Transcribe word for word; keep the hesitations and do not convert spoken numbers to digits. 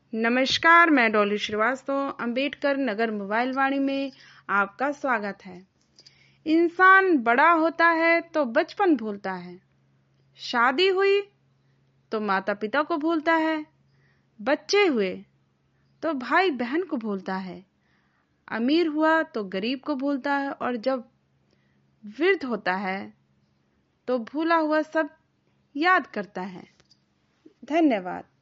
नमस्कार, मैं डॉली श्रीवास्तव अंबेडकर नगर मोबाइल वाणी में आपका स्वागत है। इंसान बड़ा होता है तो बचपन भूलता है, शादी हुई तो माता पिता को भूलता है, बच्चे हुए तो भाई बहन को भूलता है, अमीर हुआ तो गरीब को भूलता है और जब वृद्ध होता है तो भूला हुआ सब याद करता है। धन्यवाद।